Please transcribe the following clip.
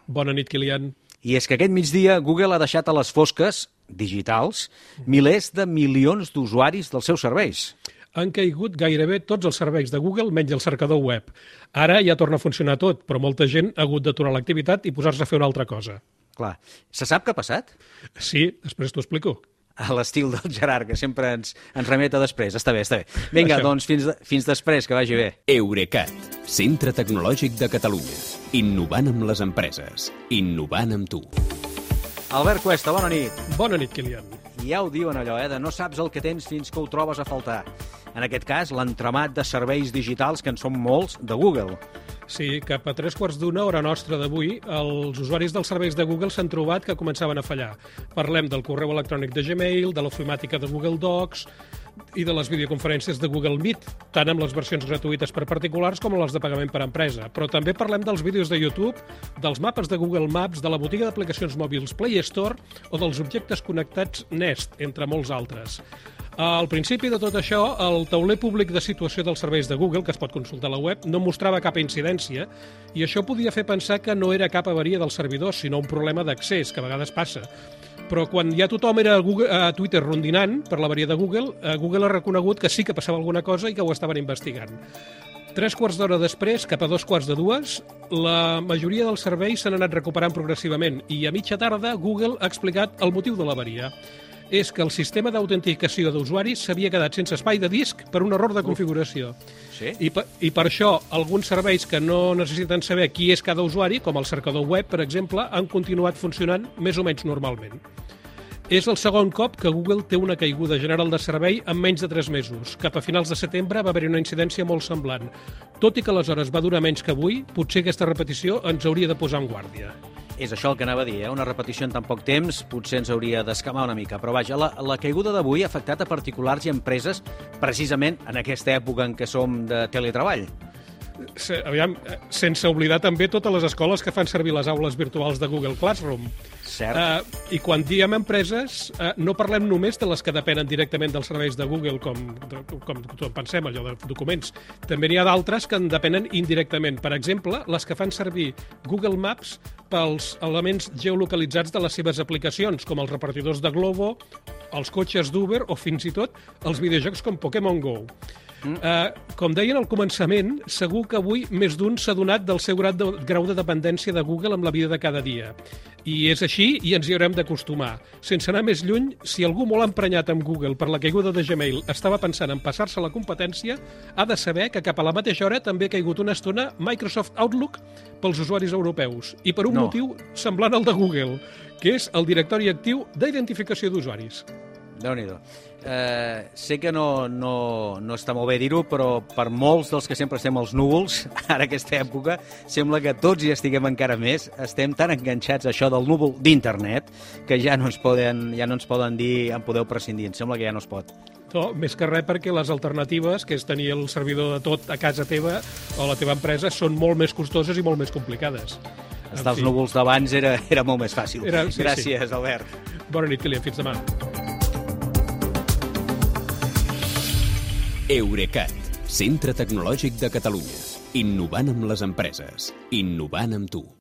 Bona nit, Kilian. I és que aquest migdia Google ha deixat a les fosques, digitals, milers de milions d'usuaris dels seus serveis. Han caigut gairebé tots els serveis de Google menys el cercador web. Ara ja torna a funcionar tot, però molta gent ha hagut d'aturar l'activitat i posar-se a fer una altra cosa. Clar, se sap què ha passat? Sí, després t'ho explico. A l'estil del Gerard, que sempre ens remeta després. Està bé, està bé. Vinga, doncs, fins després, que vagi bé. Eurecat, centre tecnològic de Catalunya. Innovant amb les empreses. Innovant amb tu. Albert Cuesta, bona nit. Bona nit, Kilian. Ja ho diuen allò, de no saps el que tens fins que ho trobes a faltar. En aquest cas, l'entramat de serveis digitals, que en són molts, de Google. Sí, cap a 3:15, hora nostra d'avui, els usuaris dels serveis de Google s'han trobat que començaven a fallar. Parlem del correu electrònic de Gmail, de l'ofimàtica de Google Docs i de les videoconferències de Google Meet, tant amb les versions gratuïtes per particulars com les de pagament per empresa. Però també parlem dels vídeos de YouTube, dels mapes de Google Maps, de la botiga d'aplicacions mòbils Play Store o dels objectes connectats Nest, entre molts altres. Al principi de tot això, el tauler públic de situació dels serveis de Google, que es pot consultar a la web, no mostrava cap incidència i això podia fer pensar que no era cap avaria dels servidors, sinó un problema d'accés, que a vegades passa. Però quan ja tothom era a Twitter rondinant per l'avaria de Google, Google ha reconegut que sí que passava alguna cosa i que ho estaven investigant. 3/4 d'hora després, cap a 2:45, la majoria dels serveis s'han anat recuperant progressivament i a mitja tarda Google ha explicat el motiu de l'avaria. És que el sistema d'autenticació d'usuaris s'havia quedat sense espai de disc per un error de configuració. Sí? I per això, alguns serveis que no necessiten saber qui és cada usuari, com el cercador web, per exemple, han continuat funcionant més o menys normalment. És el segon cop que Google té una caiguda general de servei en menys de 3 mesos. Cap a finals de setembre va haver-hi una incidència molt semblant. Tot i que aleshores va durar menys que avui, potser aquesta repetició ens hauria de posar en guàrdia. És això el que anava a dir, una repetició en tan poc temps potser ens hauria d'escamar una mica. Però vaja, la caiguda d'avui ha afectat a particulars i empreses precisament en aquesta època en què som de teletreball. Aviam, sense oblidar també totes les escoles que fan servir les aules virtuals de Google Classroom. Cert. I quan diem empreses, no parlem només de les que depenen directament dels serveis de Google, com pensem, allò de documents. També n'hi ha d'altres que en depenen indirectament. Per exemple, les que fan servir Google Maps pels elements geolocalitzats de les seves aplicacions, com els repartidors de Glovo, els cotxes d'Uber o fins i tot els videojocs com Pokémon Go. Com deien al començament, segur que avui més d'un s'ha donat del seu grau de dependència de Google amb la vida de cada dia. I és així i ens hi haurem d'acostumar. Sense anar més lluny, si algú molt emprenyat amb Google per la caiguda de Gmail estava pensant en passar-se la competència, ha de saber que cap a la mateixa hora també ha caigut una estona Microsoft Outlook pels usuaris europeus i per un motiu semblant al de Google, que és el directori actiu d'identificació d'usuaris. Déu-n'hi-do. Sé que no està molt bé dir-ho, però per molts dels que sempre estem als núvols, ara aquesta època, sembla que tots hi estiguem encara més. Estem tan enganxats a això del núvol d'internet que ja no ens poden dir en podeu prescindir. Em sembla que ja no es pot. No, més que res perquè les alternatives, que és tenir el servidor de tot a casa teva o a la teva empresa, són molt més costoses i molt més complicades. Estar als núvols d'abans era molt més fàcil. Sí, Gràcies, Albert. Bona nit, Kilian. Fins demà. Eurecat, centre tecnològic de Catalunya. Innovant amb les empreses. Innovant amb tu.